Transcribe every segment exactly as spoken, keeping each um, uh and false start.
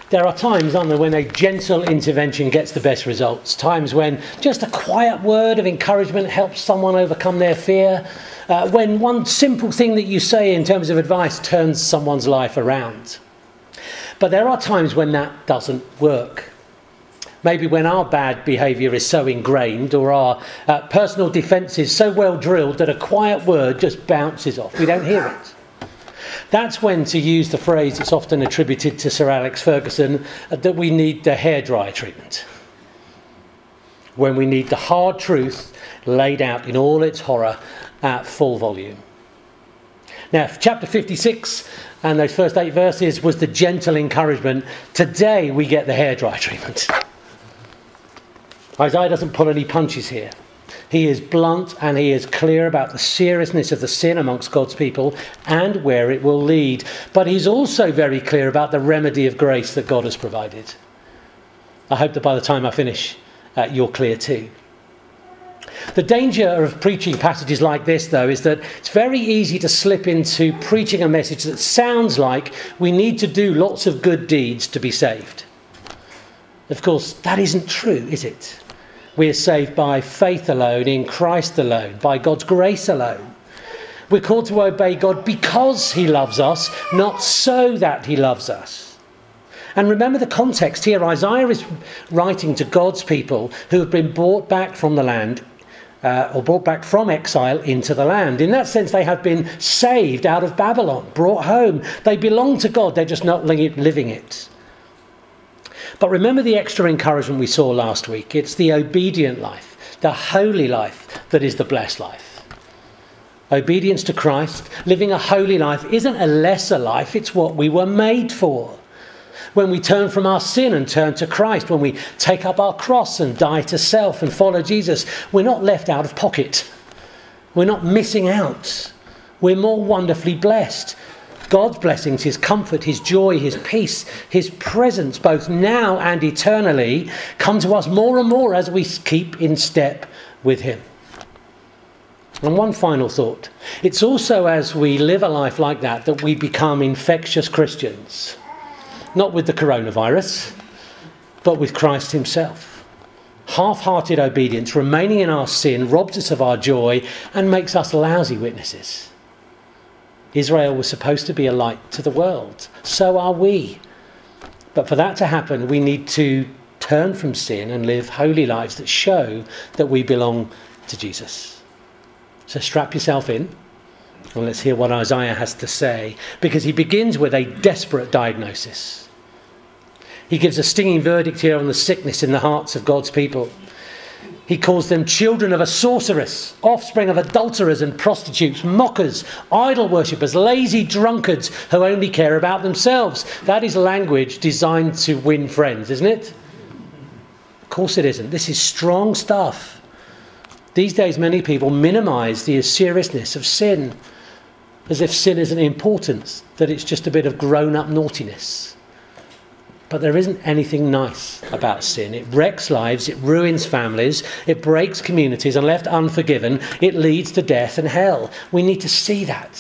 There are times, aren't there, when a gentle intervention gets the best results. Times when just a quiet word of encouragement helps someone overcome their fear. Uh, when one simple thing that you say in terms of advice turns someone's life around. But there are times when that doesn't work. Maybe when our bad behaviour is so ingrained, or our uh, personal defence is so well drilled that a quiet word just bounces off. We don't hear it. That's when, to use the phrase that's often attributed to Sir Alex Ferguson, uh, that we need the hairdryer treatment. When we need the hard truth laid out in all its horror at full volume. Now, chapter fifty-six and those first eight verses was the gentle encouragement. Today we get the hairdryer treatment. Isaiah doesn't pull any punches here. He is blunt and he is clear about the seriousness of the sin amongst God's people and where it will lead. But he's also very clear about the remedy of grace that God has provided. I hope that by the time I finish, uh, you're clear too. The danger of preaching passages like this, though, is that it's very easy to slip into preaching a message that sounds like we need to do lots of good deeds to be saved. Of course, that isn't true, is it? We are saved by faith alone, in Christ alone, by God's grace alone. We're called to obey God because he loves us, not so that he loves us. And remember the context here. Isaiah is writing to God's people who have been brought back from the land, uh, or brought back from exile into the land. In that sense, they have been saved out of Babylon, brought home. They belong to God, they're just not living it. But remember the extra encouragement we saw last week. It's the obedient life, the holy life that is the blessed life. Obedience to Christ, living a holy life, isn't a lesser life, it's what we were made for. When we turn from our sin and turn to Christ, when we take up our cross and die to self and follow Jesus, we're not left out of pocket. We're not missing out. We're more wonderfully blessed. God's blessings, his comfort, his joy, his peace, his presence, both now and eternally, come to us more and more as we keep in step with him. And one final thought. It's also as we live a life like that that we become infectious Christians. Not with the coronavirus, but with Christ himself. Half-hearted obedience, remaining in our sin, robs us of our joy and makes us lousy witnesses. Israel was supposed to be a light to the world. So are we. But for that to happen, we need to turn from sin and live holy lives that show that we belong to Jesus. So strap yourself in and let's hear what Isaiah has to say, because he begins with a desperate diagnosis. He gives a stinging verdict here on the sickness in the hearts of God's people. He calls them children of a sorceress, offspring of adulterers and prostitutes, mockers, idol worshippers, lazy drunkards who only care about themselves. That is language designed to win friends, isn't it? Of course it isn't. This is strong stuff. These days many people minimise the seriousness of sin, as if sin isn't important, that it's just a bit of grown-up naughtiness. But there isn't anything nice about sin. It wrecks lives, it ruins families, it breaks communities, and left unforgiven, it leads to death and hell. We need to see that.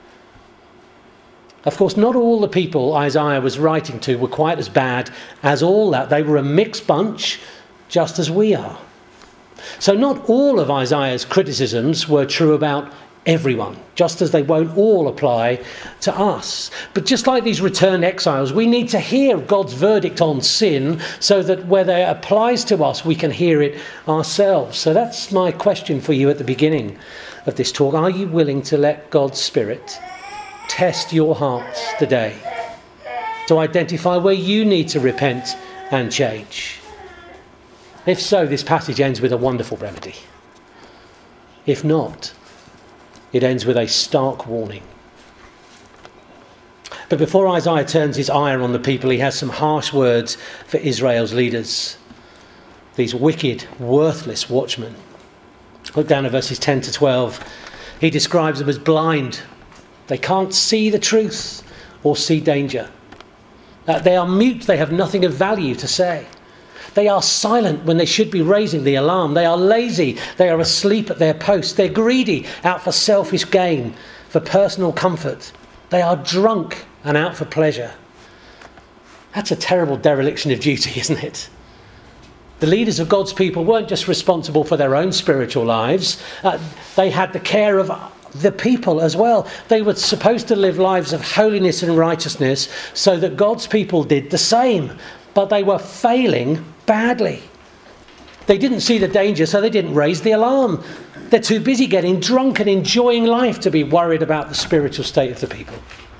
Of course, not all the people Isaiah was writing to were quite as bad as all that. They were a mixed bunch, just as we are. So not all of Isaiah's criticisms were true about everyone, just as they won't all apply to us. But just like these returned exiles, we need to hear God's verdict on sin so that whether it applies to us, we can hear it ourselves. So that's my question for you at the beginning of this talk. Are you willing to let God's Spirit test your hearts today to identify where you need to repent and change? If so, this passage ends with a wonderful remedy. If not, it ends with a stark warning. But before Isaiah turns his ire on the people, he has some harsh words for Israel's leaders. These wicked, worthless watchmen. Look down at verses ten to twelve. He describes them as blind. They can't see the truth or see danger. Uh, they are mute. They have nothing of value to say. They are silent when they should be raising the alarm. They are lazy. They are asleep at their posts. They're greedy, out for selfish gain, for personal comfort. They are drunk and out for pleasure. That's a terrible dereliction of duty, isn't it? The leaders of God's people weren't just responsible for their own spiritual lives. Uh, they had the care of the people as well. They were supposed to live lives of holiness and righteousness so that God's people did the same. But they were failing badly. They didn't see the danger, so they didn't raise the alarm. They're too busy getting drunk and enjoying life to be worried about the spiritual state of the people.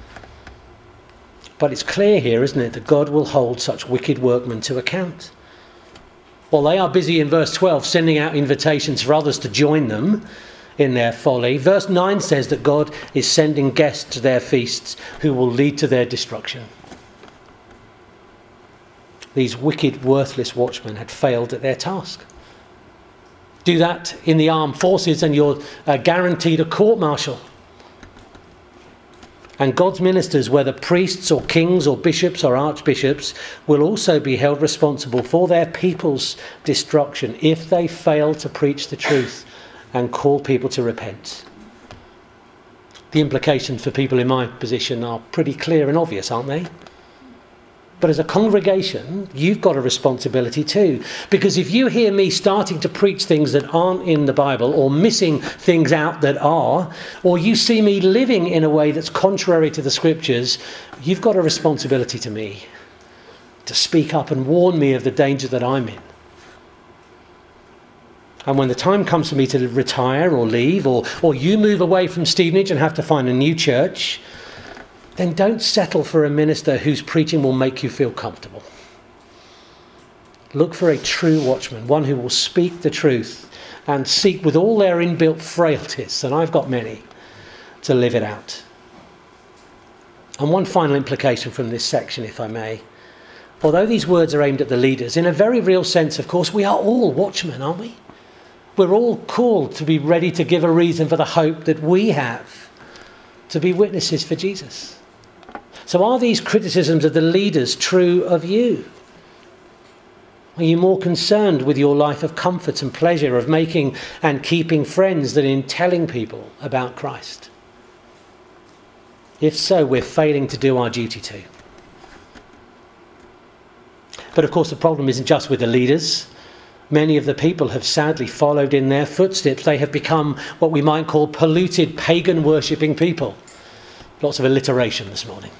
But it's clear here, isn't it, that God will hold such wicked workmen to account. While they are busy in verse twelve sending out invitations for others to join them in their folly, verse nine says that God is sending guests to their feasts who will lead to their destruction. These wicked, worthless watchmen had failed at their task. Do that in the armed forces and you're uh, guaranteed a court-martial. And God's ministers, whether priests or kings or bishops or archbishops, will also be held responsible for their people's destruction if they fail to preach the truth and call people to repent. The implications for people in my position are pretty clear and obvious, aren't they? But as a congregation, you've got a responsibility too. Because if you hear me starting to preach things that aren't in the Bible, or missing things out that are, or you see me living in a way that's contrary to the scriptures, you've got a responsibility to me to speak up and warn me of the danger that I'm in. And when the time comes for me to retire or leave, or, or you move away from Stevenage and have to find a new church, then don't settle for a minister whose preaching will make you feel comfortable. Look for a true watchman, one who will speak the truth and seek with all their inbuilt frailties, and I've got many, to live it out. And one final implication from this section, if I may. Although these words are aimed at the leaders, in a very real sense, of course, we are all watchmen, aren't we? We're all called to be ready to give a reason for the hope that we have, to be witnesses for Jesus. So are these criticisms of the leaders true of you? Are you more concerned with your life of comfort and pleasure, of making and keeping friends, than in telling people about Christ? If so, we're failing to do our duty too. But of course the problem isn't just with the leaders. Many of the people have sadly followed in their footsteps. They have become what we might call polluted, pagan worshipping people. Lots of alliteration this morning.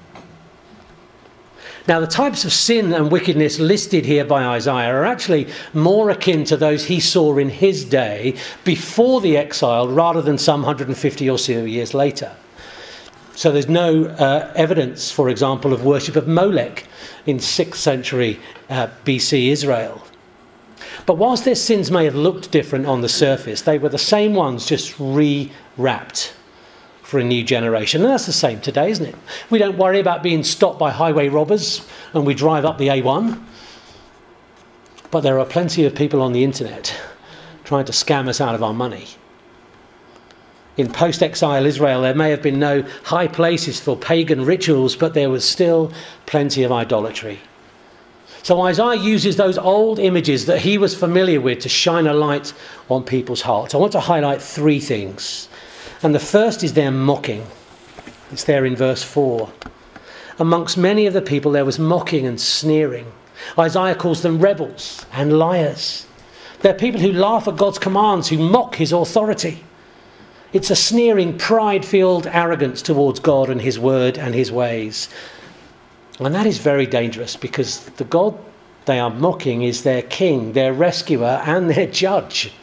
Now, the types of sin and wickedness listed here by Isaiah are actually more akin to those he saw in his day before the exile, rather than some one hundred fifty or so years later. So there's no uh, evidence, for example, of worship of Molech in sixth century uh, B C Israel. But whilst their sins may have looked different on the surface, they were the same ones, just re-wrapped for a new generation. And that's the same today, isn't it? We don't worry about being stopped by highway robbers when we drive up the A one. But there are plenty of people on the internet trying to scam us out of our money. In post-exile Israel, there may have been no high places for pagan rituals, but there was still plenty of idolatry. So Isaiah uses those old images that he was familiar with to shine a light on people's hearts. I want to highlight three things. And the first is their mocking. It's there in verse four. Amongst many of the people there was mocking and sneering. Isaiah calls them rebels and liars. They're people who laugh at God's commands, who mock his authority. It's a sneering, pride-filled arrogance towards God and his word and his ways. And that is very dangerous, because the God they are mocking is their king, their rescuer, and their judge.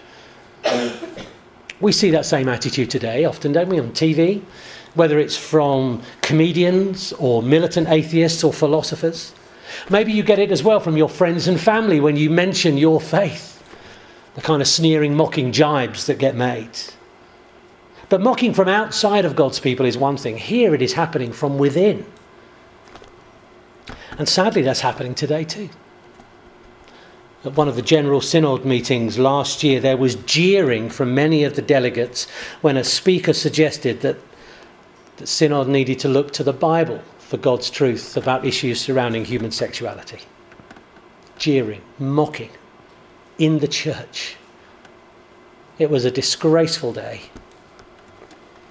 We see that same attitude today, often, don't we, on T V? Whether it's from comedians or militant atheists or philosophers. Maybe you get it as well from your friends and family when you mention your faith. The kind of sneering, mocking jibes that get made. But mocking from outside of God's people is one thing. Here it is happening from within. And sadly that's happening today too. At one of the General Synod meetings last year, there was jeering from many of the delegates when a speaker suggested that the Synod needed to look to the Bible for God's truth about issues surrounding human sexuality. Jeering, mocking, in the church. It was a disgraceful day.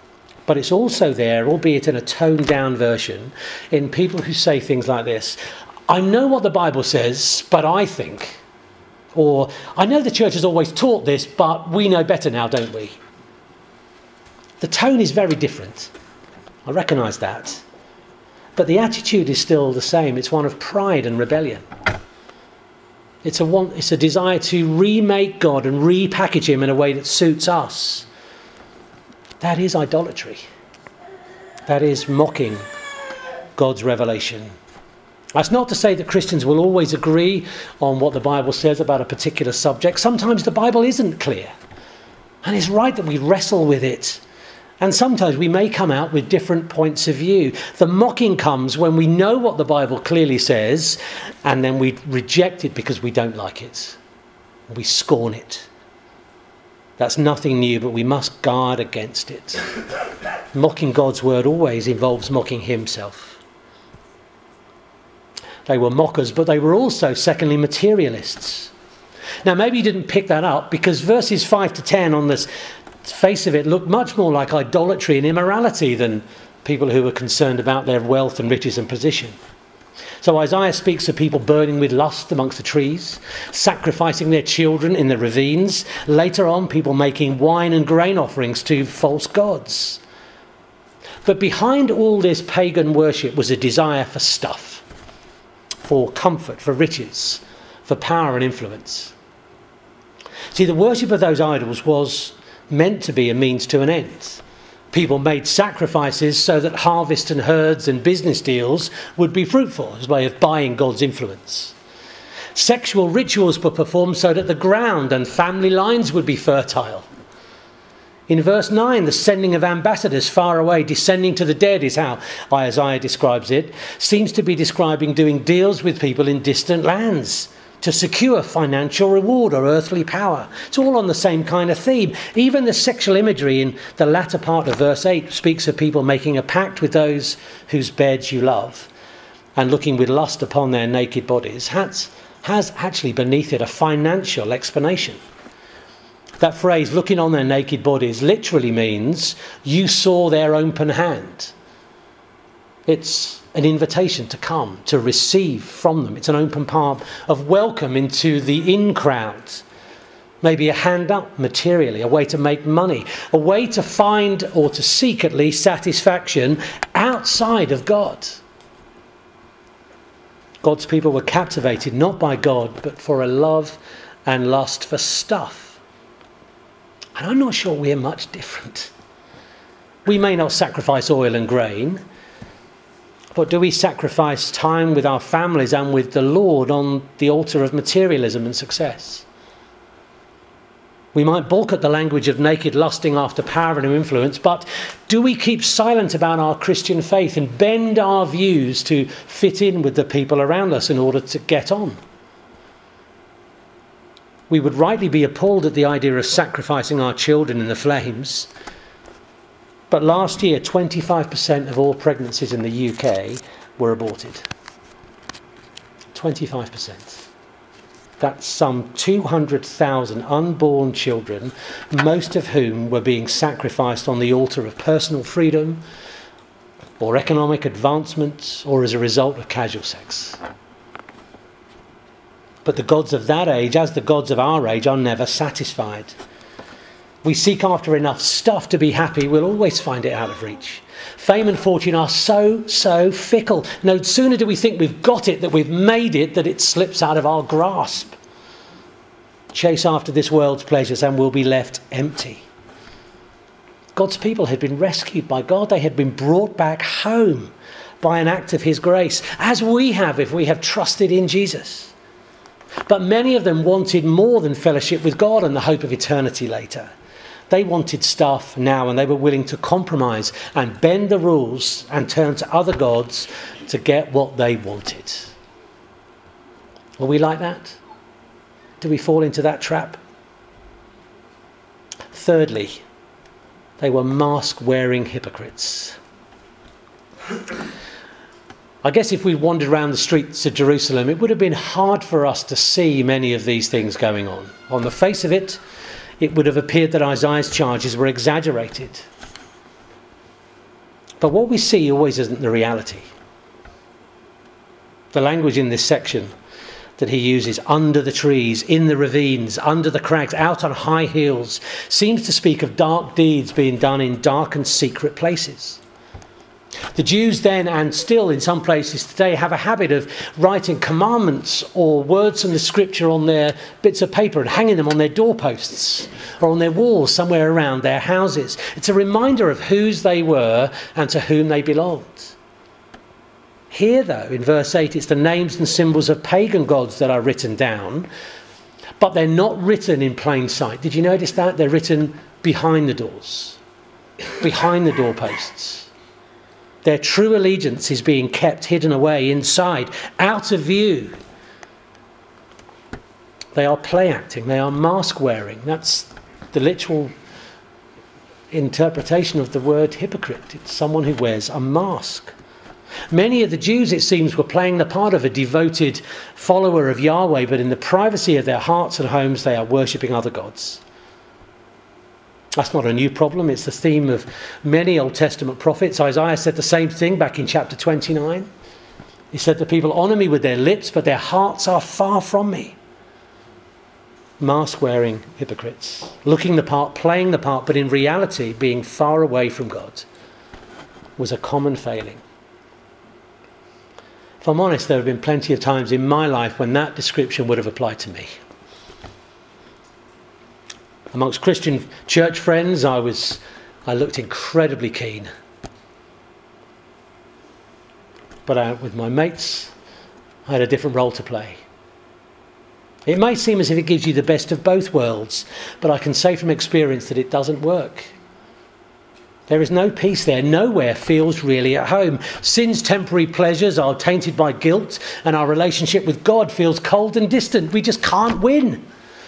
But it's also there, albeit in a toned-down version, in people who say things like this. I know what the Bible says, but I think, or I know the church has always taught this, but we know better now, don't we? The tone is very different. I recognise that. But the attitude is still the same. It's one of pride and rebellion. It's a, want, it's a desire to remake God and repackage him in a way that suits us. That is idolatry. That is mocking God's revelation. That's not to say that Christians will always agree on what the Bible says about a particular subject. Sometimes the Bible isn't clear. And it's right that we wrestle with it. And sometimes we may come out with different points of view. The mocking comes when we know what the Bible clearly says, and then we reject it because we don't like it. We scorn it. That's nothing new, but we must guard against it. Mocking God's word always involves mocking himself. They were mockers, but they were also, secondly, materialists. Now, maybe you didn't pick that up because verses five to ten on this face of it look much more like idolatry and immorality than people who were concerned about their wealth and riches and position. So Isaiah speaks of people burning with lust amongst the trees, sacrificing their children in the ravines. Later on, people making wine and grain offerings to false gods. But behind all this pagan worship was a desire for stuff, for comfort, for riches, for power and influence. See, the worship of those idols was meant to be a means to an end. People made sacrifices so that harvest and herds and business deals would be fruitful as a way of buying God's influence. Sexual rituals were performed so that the ground and family lines would be fertile. In verse nine, the sending of ambassadors far away, descending to the dead is how Isaiah describes it, seems to be describing doing deals with people in distant lands to secure financial reward or earthly power. It's all on the same kind of theme. Even the sexual imagery in the latter part of verse eight speaks of people making a pact with those whose beds you love and looking with lust upon their naked bodies has, has actually beneath it a financial explanation. That phrase, looking on their naked bodies, literally means you saw their open hand. It's an invitation to come, to receive from them. It's an open palm of welcome into the in crowd. Maybe a hand up materially, a way to make money, a way to find or to seek at least satisfaction outside of God. God's people were captivated not by God, but for a love and lust for stuff. And I'm not sure we're much different. We may not sacrifice oil and grain, but do we sacrifice time with our families and with the Lord on the altar of materialism and success? We might balk at the language of naked lusting after power and influence, but do we keep silent about our Christian faith and bend our views to fit in with the people around us in order to get on? We would rightly be appalled at the idea of sacrificing our children in the flames. But last year, twenty-five percent of all pregnancies in the U K were aborted. twenty-five percent. That's some two hundred thousand unborn children, most of whom were being sacrificed on the altar of personal freedom or economic advancement or as a result of casual sex. But the gods of that age, as the gods of our age, are never satisfied. We seek after enough stuff to be happy, we'll always find it out of reach. Fame and fortune are so, so fickle. No sooner do we think we've got it, that we've made it, that it slips out of our grasp. Chase after this world's pleasures and we'll be left empty. God's people had been rescued by God. They had been brought back home by an act of his grace, as we have if we have trusted in Jesus. But many of them wanted more than fellowship with God and the hope of eternity later. They wanted stuff now, and they were willing to compromise and bend the rules and turn to other gods to get what they wanted. Are we like that? Do we fall into that trap? Thirdly, they were mask-wearing hypocrites. I guess if we wandered around the streets of Jerusalem, it would have been hard for us to see many of these things going on. On the face of it, it would have appeared that Isaiah's charges were exaggerated. But what we see always isn't the reality. The language in this section that he uses, under the trees, in the ravines, under the crags, out on high hills, seems to speak of dark deeds being done in dark and secret places. The Jews then, and still in some places today, have a habit of writing commandments or words from the scripture on their bits of paper and hanging them on their doorposts or on their walls somewhere around their houses. It's a reminder of whose they were and to whom they belonged. Here, though, in verse eight, it's the names and symbols of pagan gods that are written down, but they're not written in plain sight. Did you notice that? They're written behind the doors, behind the doorposts. Their true allegiance is being kept hidden away inside, out of view. They are play acting, they are mask wearing. That's the literal interpretation of the word hypocrite. It's someone who wears a mask. Many of the Jews, it seems, were playing the part of a devoted follower of Yahweh, but in the privacy of their hearts and homes, they are worshipping other gods. That's not a new problem. It's the theme of many Old Testament prophets. Isaiah said the same thing back in chapter twenty-nine. He said, the people honour me with their lips, but their hearts are far from me. Mask-wearing hypocrites, looking the part, playing the part, but in reality being far away from God, was a common failing. If I'm honest, there have been plenty of times in my life when that description would have applied to me. Amongst Christian church friends, I was, I looked incredibly keen. But out with my mates, I had a different role to play. It may seem as if it gives you the best of both worlds, but I can say from experience that it doesn't work. There is no peace there. Nowhere feels really at home. Sin's temporary pleasures are tainted by guilt, and our relationship with God feels cold and distant. We just can't win.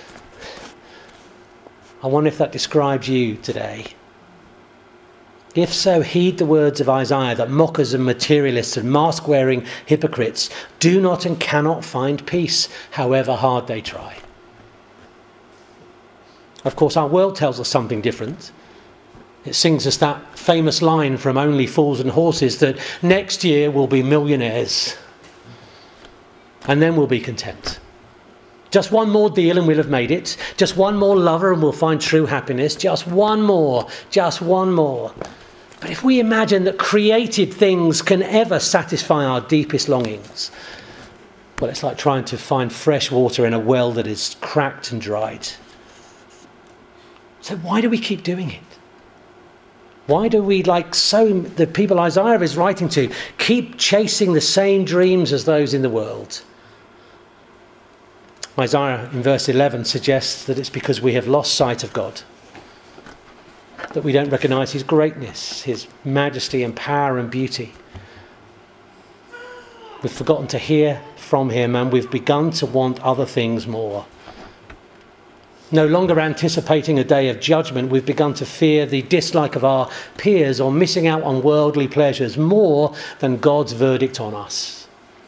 I wonder if that describes you today. If so, heed the words of Isaiah that mockers and materialists and mask-wearing hypocrites do not and cannot find peace, however hard they try. Of course, our world tells us something different. It sings us that famous line from Only Fools and Horses that next year we'll be millionaires and then we'll be content. Just one more deal and we'll have made it. Just one more lover and we'll find true happiness. Just one more. Just one more. But if we imagine that created things can ever satisfy our deepest longings, well, it's like trying to find fresh water in a well that is cracked and dried. So why do we keep doing it? Why do we, like so the people Isaiah is writing to, keep chasing the same dreams as those in the world? Isaiah in verse eleven suggests that it's because we have lost sight of God, that we don't recognise his greatness, his majesty and power and beauty. We've forgotten to hear from him, and we've begun to want other things more. No longer anticipating a day of judgment, we've begun to fear the dislike of our peers or missing out on worldly pleasures more than God's verdict on us.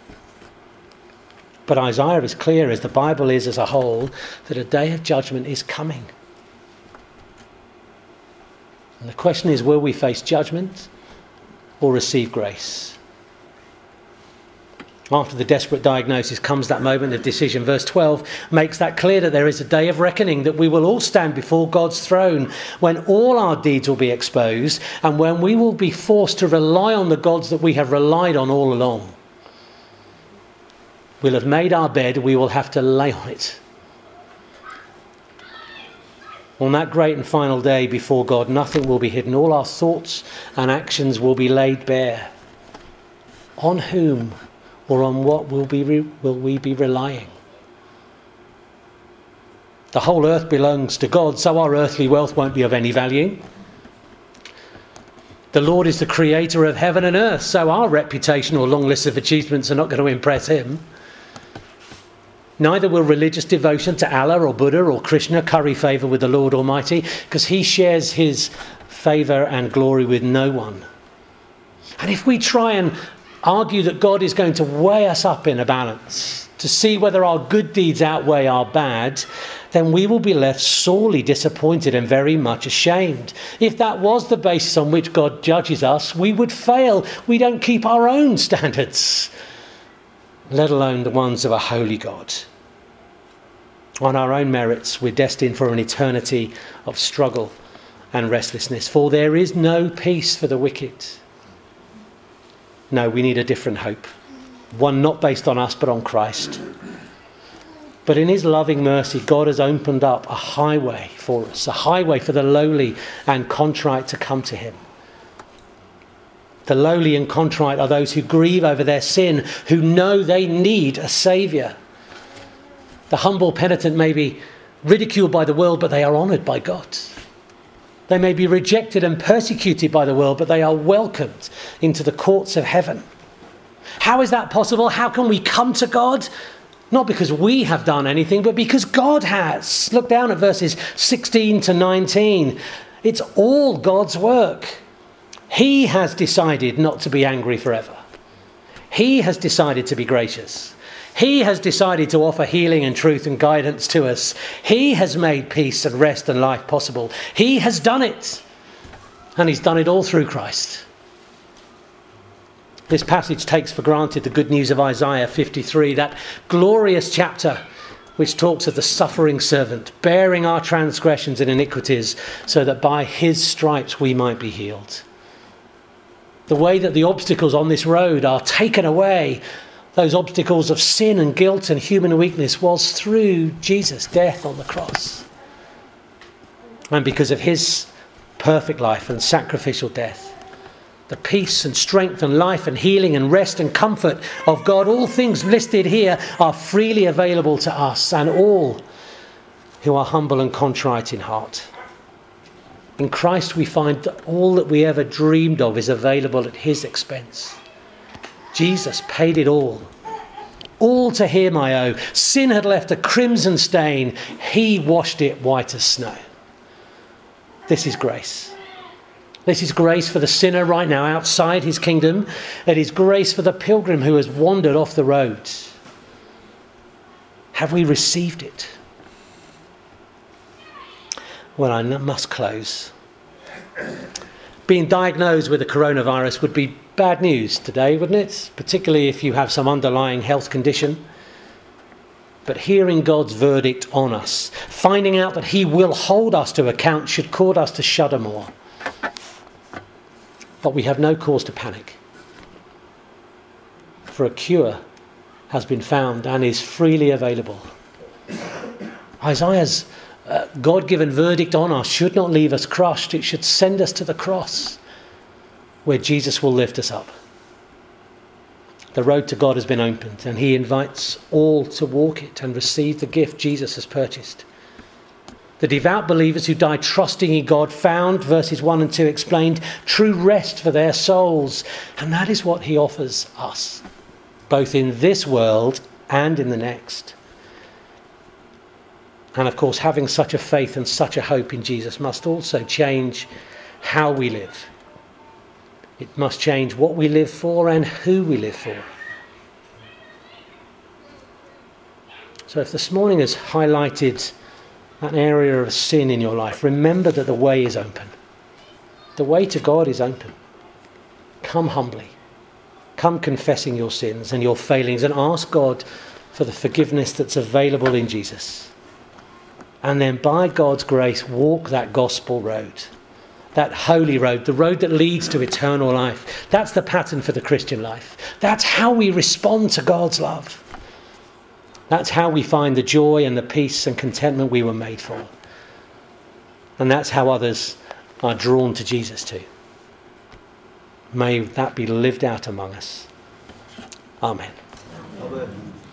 But Isaiah is clear, as the Bible is as a whole, that a day of judgment is coming. And the question is, will we face judgment or receive grace? After the desperate diagnosis comes that moment of decision. Verse twelve makes that clear, that there is a day of reckoning, that we will all stand before God's throne when all our deeds will be exposed and when we will be forced to rely on the gods that we have relied on all along. We'll have made our bed, we will have to lay on it. On that great and final day before God, nothing will be hidden. All our thoughts and actions will be laid bare. On whom or on what will, be re- will we be relying? The whole earth belongs to God, so our earthly wealth won't be of any value. The Lord is the creator of heaven and earth, so our reputation or long list of achievements are not going to impress him. Neither will religious devotion to Allah or Buddha or Krishna curry favour with the Lord Almighty, because he shares his favour and glory with no one. And if we try and argue that God is going to weigh us up in a balance to see whether our good deeds outweigh our bad, then we will be left sorely disappointed and very much ashamed. If that was the basis on which God judges us, we would fail. We don't keep our own standards. let alone the ones of a holy God. On our own merits, we're destined for an eternity of struggle and restlessness, for there is no peace for the wicked. No, we need a different hope, one not based on us but on Christ. But in his loving mercy, God has opened up a highway for us, a highway for the lowly and contrite to come to him. The lowly and contrite are those who grieve over their sin, who know they need a saviour. The humble penitent may be ridiculed by the world, but they are honoured by God. They may be rejected and persecuted by the world, but they are welcomed into the courts of heaven. How is that possible? How can we come to God? Not because we have done anything, but because God has. Look down at verses sixteen to nineteen. It's all God's work. He has decided not to be angry forever. He has decided to be gracious. He has decided to offer healing and truth and guidance to us. He has made peace and rest and life possible. He has done it. And he's done it all through Christ. This passage takes for granted the good news of Isaiah fifty-three, that glorious chapter which talks of the suffering servant, bearing our transgressions and iniquities, so that by his stripes we might be healed. The way that the obstacles on this road are taken away, those obstacles of sin and guilt and human weakness, was through Jesus' death on the cross. And because of his perfect life and sacrificial death, the peace and strength and life and healing and rest and comfort of God, all things listed here, are freely available to us and all who are humble and contrite in heart. In Christ we find that all that we ever dreamed of is available at his expense. Jesus paid it all. All to him I owe. Sin had left a crimson stain. He washed it white as snow. This is grace. This is grace for the sinner right now outside his kingdom. It is grace for the pilgrim who has wandered off the road. Have we received it? Well, I must close. Being diagnosed with the coronavirus would be bad news today, wouldn't it? Particularly if you have some underlying health condition. But hearing God's verdict on us, finding out that he will hold us to account, should cause us to shudder more. But we have no cause to panic. For a cure has been found and is freely available. Isaiah's uh, God-given verdict on us should not leave us crushed. It should send us to the cross, where Jesus will lift us up. The road to God has been opened, and he invites all to walk it and receive the gift Jesus has purchased. The devout believers who died trusting in God found, verses one and two explained, true rest for their souls. And that is what he offers us, both in this world and in the next. And of course, having such a faith and such a hope in Jesus must also change how we live. It must change what we live for and who we live for. So if this morning has highlighted an area of sin in your life, remember that the way is open. The way to God is open. Come humbly. Come confessing your sins and your failings, and ask God for the forgiveness that's available in Jesus. And then by God's grace, walk that gospel road. That holy road, the road that leads to eternal life. That's the pattern for the Christian life. That's how we respond to God's love. That's how we find the joy and the peace and contentment we were made for. And that's how others are drawn to Jesus too. May that be lived out among us. Amen. Amen.